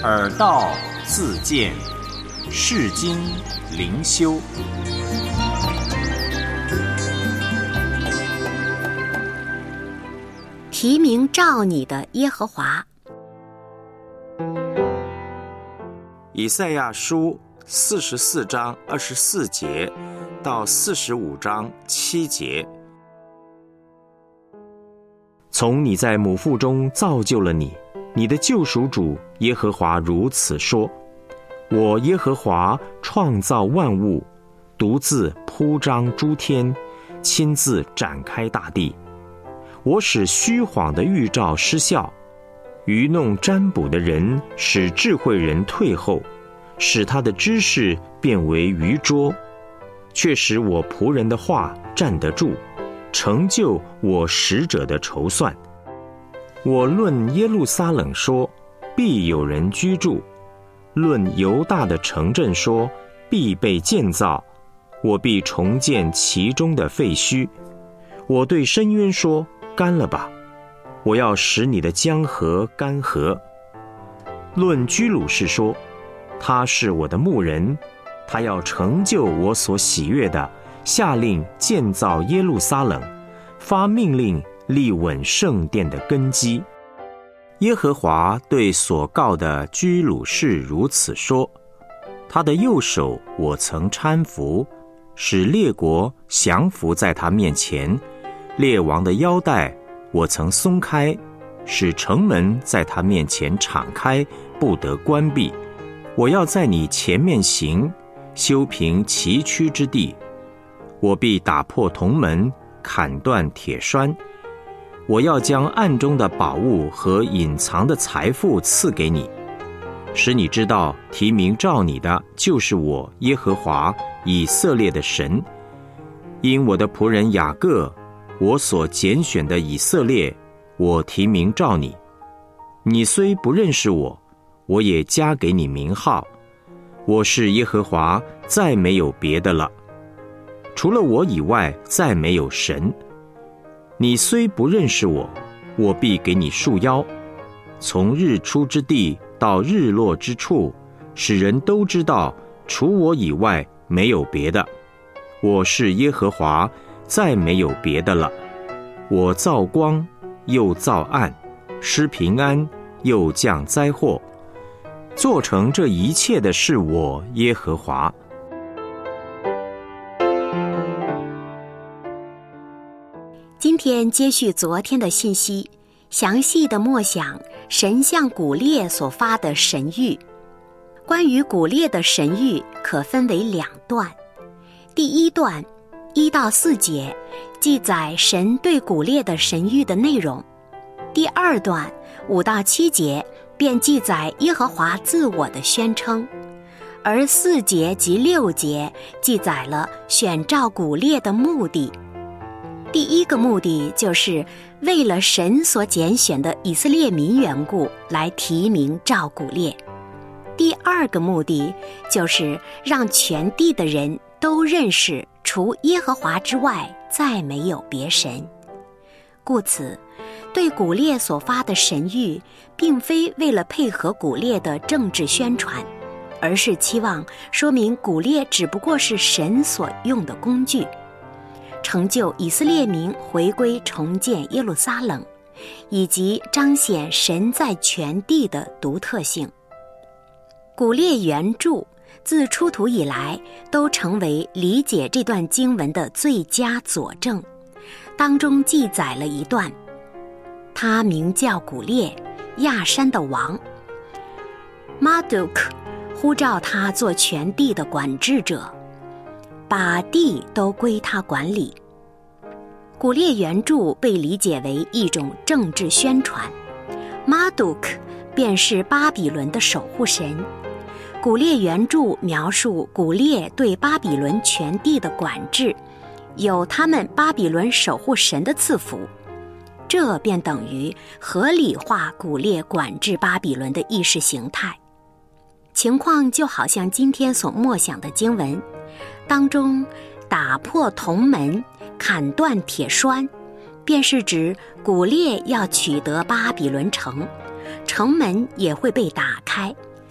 耳道自见，世经灵修。 提名召你的耶和华。 以赛亚书44章24节到45章7节。从你在母腹中造就了你，你的救赎主耶和华如此说：我耶和华创造万物，独自铺张诸天，亲自展开大地。我使虚谎的预兆失效，愚弄占卜的人使智慧人退后，使他的知识变为愚拙，却使我仆人的话站得住，成就我使者的筹算。我论耶路撒冷说，必有人居住；论犹大的城镇说，必被建造。我必重建其中的废墟。我对深渊说，干了吧！我要使你的江河干涸。论居鲁士说，他是我的牧人，他要成就我所喜悦的，下令建造耶路撒冷，发命令立稳圣殿的根基。耶和华对所告的居鲁士如此说：他的右手我曾搀扶，使列国降服在他面前；列王的腰带我曾松开，使城门在他面前敞开，不得关闭。我要在你前面行，修平崎岖之地。我必打破铜门，砍断铁栓。我要将暗中的宝物和隐藏的财富赐给你，使你知道提名召你的就是我耶和华以色列的神。因我的仆人雅各，我所拣选的以色列，我提名召你。你虽不认识我，我也加给你名号。我是耶和华，再没有别的了，除了我以外再没有神。你虽不认识我，我必给你束腰，从日出之地到日落之处，使人都知道除我以外没有别的。我是耶和华，再没有别的了。我造光，又造暗，施平安，又降灾祸。做成这一切的是我耶和华。 今天接续昨天的信息，详细的默想神向古列所发的神谕。关于古列的神谕可分为2段。第一段1到4节记载神对古列的神谕的内容，第2段5到7节便记载耶和华自我的宣称，而4节及6节记载了选召古列的目的。第一个目的就是为了神所拣选的以色列民缘故来提名召古列。第二个目的就是让全地的人都认识除耶和华之外再没有别神。故此，对古列所发的神谕并非为了配合古列的政治宣传，而是期望说明古列只不过是神所用的工具，成就以色列民回归重建耶路撒冷，以及彰显神在全地的独特性。古列原著自出土以来都成为理解这段经文的最佳佐证。当中记载了一段，他名叫古列，亚山的王。马杜克呼召他做全地的管制者，把地都归他管理。古列原著被理解为一种政治宣传，马杜克便是巴比伦的守护神。古列原著描述古列对巴比伦全地的管制，有他们巴比伦守护神的赐福，这便等于合理化古列管制巴比伦的意识形态。情况就好像今天所默想的经文当中，打破铜门，砍断铁栓，便是指古列要取得巴比伦城，城门也会被打开，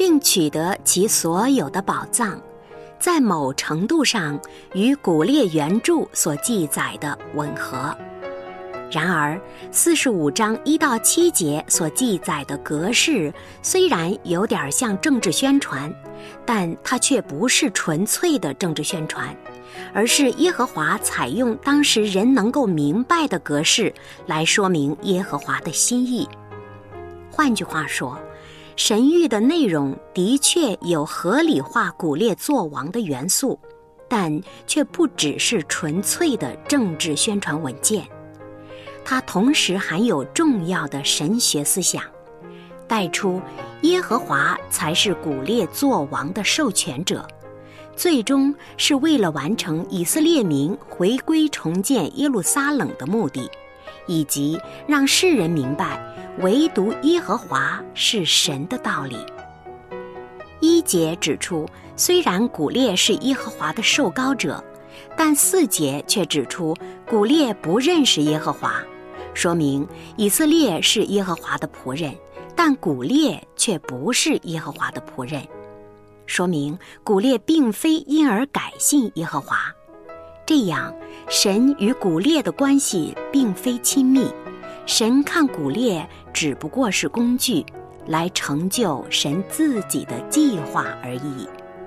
并取得其所有的宝藏，在某程度上与古列原著所记载的吻合。然而45章1到7节所记载的格式虽然有点像政治宣传，但它却不是纯粹的政治宣传，而是耶和华采用当时人能够明白的格式来说明耶和华的心意。换句话说，神谕的内容的确有合理化古列作王的元素，但却不只是纯粹的政治宣传文件。它同时含有重要的神学思想，带出耶和华才是古列作王的授权者，最终是为了完成以色列民回归重建耶路撒冷的目的，以及让世人明白唯独耶和华是神的道理。1节指出，虽然古列是耶和华的受膏者，但4节却指出古列不认识耶和华，说明以色列是耶和华的仆人，但古列却不是耶和华的仆人，说明古列并非因而改信耶和华。这样，神与古列的关系并非亲密，神看古列只不过是工具，来成就神自己的计划而已。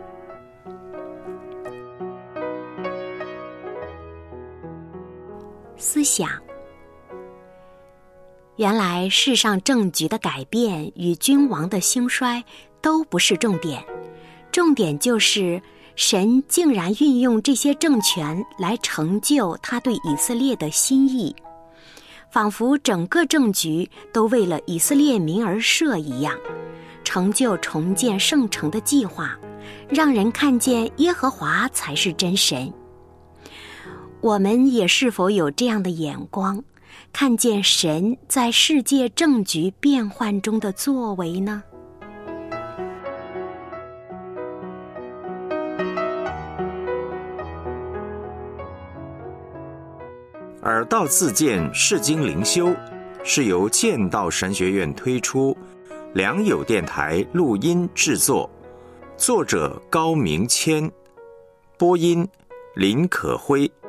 思想：原来世上政局的改变与君王的兴衰都不是重点，重点就是神竟然运用这些政权来成就他对以色列的心意，仿佛整个政局都为了以色列民而设一样，成就重建圣城的计划，让人看见耶和华才是真神。我们也是否有这样的眼光，看见神在世界政局变幻中的作为呢？ 耳道自荐释经灵修是由剑道神学院推出，良友电台录音制作，作者高明谦，播音林可辉。